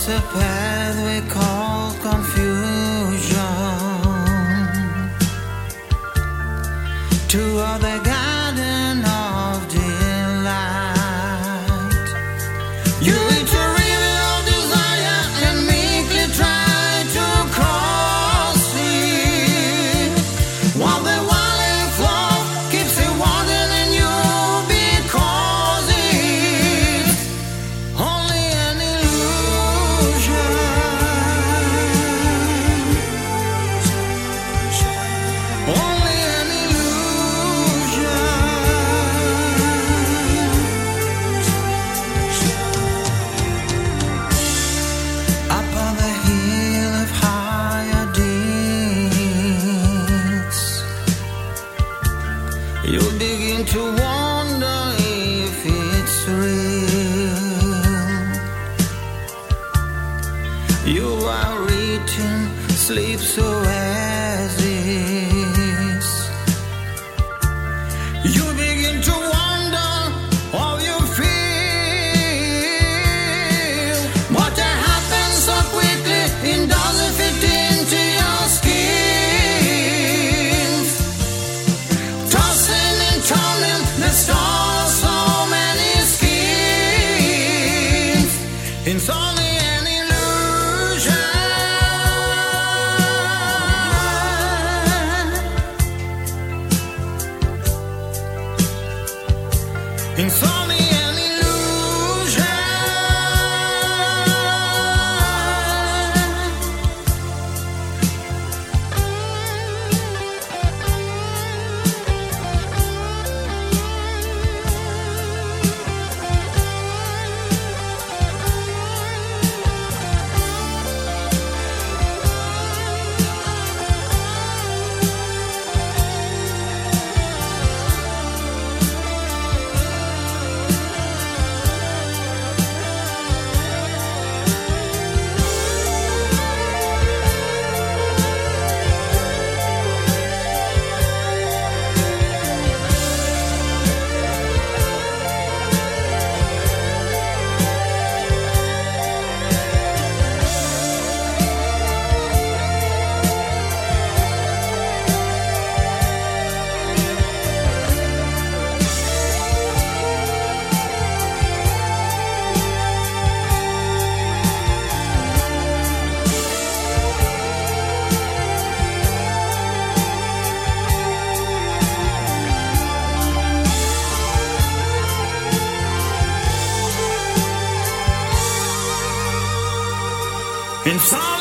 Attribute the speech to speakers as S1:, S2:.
S1: a path we call confusion toward the garden of delight. You reach a river of desire and meekly try to cross it, while the wilding flow keeps it wandering in you because it's only an illusion. Only an illusion. Up on the hill of higher deeds, you begin to wonder if it's real. You are written, sleep so as is. You begin to wonder how you feel. What happens so quickly and doesn't fit into your skin. Tossing and turning the stars, so many skins. It's only an illusion. It's only an illusion. Inside